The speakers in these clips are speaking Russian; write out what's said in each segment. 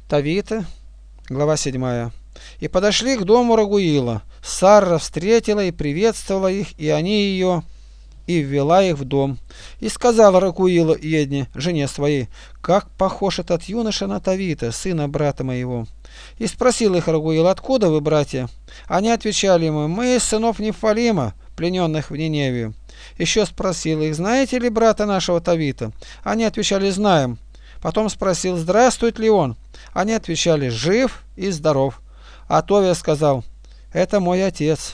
Тавита, глава 7. И подошли к дому Рагуила. Сарра встретила и приветствовала их, и они ее, и ввела их в дом. И сказала Рагуила Едне, жене своей: как похож этот юноша на Тавита, сына брата моего. И спросил их Рагуил: откуда вы, братья? Они отвечали ему: мы из сынов Нефалима, плененных в Ниневию. Еще спросил их: знаете ли брата нашего Тавита? Они отвечали: знаем. Потом спросил: здравствует ли он? Они отвечали: жив и здоров. А Товия сказал: это мой отец.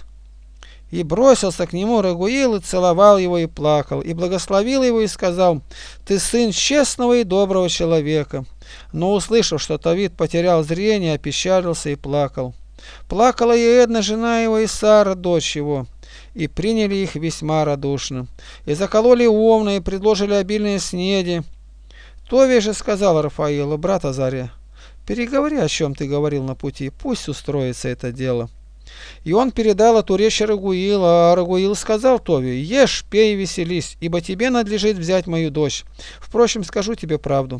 И бросился к нему Рагуил, и целовал его, и плакал, и благословил его, и сказал: ты сын честного и доброго человека. Но услышав, что Тавит потерял зрение, опечалился и плакал. Плакала и Эдна, жена его, и Сара, дочь его, и приняли их весьма радушно. И закололи овна, и предложили обильные снеди. Товия же сказал Рафаилу: брат Азария, переговори, о чем ты говорил на пути, пусть устроится это дело. И он передал эту речь Рагуилу, а Рагуил сказал Товию: ешь, пей и веселись, ибо тебе надлежит взять мою дочь. Впрочем, скажу тебе правду.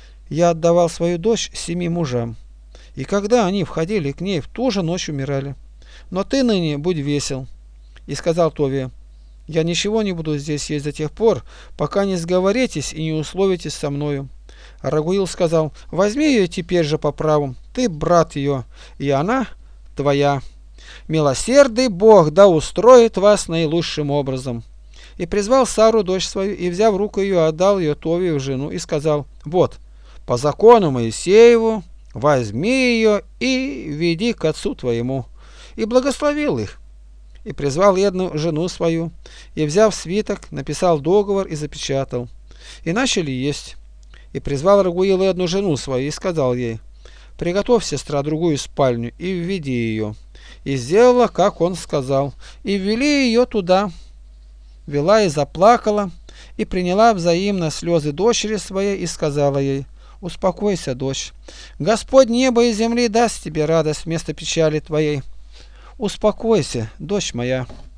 Я отдавал свою дочь 7 мужам, и когда они входили к ней, в ту же ночь умирали. Но ты ныне будь весел. И сказал Товия: я ничего не буду здесь есть до тех пор, пока не сговоритесь и не условитесь со мною. А Рагуил сказал: возьми ее теперь же по праву, ты брат ее, и она твоя. Милосердный Бог да устроит вас наилучшим образом. И призвал Сару, дочь свою, и, взяв руку ее, отдал ее Товию в жену, и сказал: вот, по закону Моисееву, возьми ее и веди к отцу твоему. И благословил их. И призвал Едну, жену свою, и, взяв свиток, написал договор и запечатал. И начали есть. И призвал Рагуил Едну, жену свою, и сказал ей: приготовь, сестра, другую спальню, и введи ее. И сделала, как он сказал, и ввели ее туда. Вела и заплакала, и приняла взаимно слезы дочери своей, и сказала ей: успокойся, дочь, Господь неба и земли даст тебе радость вместо печали твоей. Успокойся, дочь моя.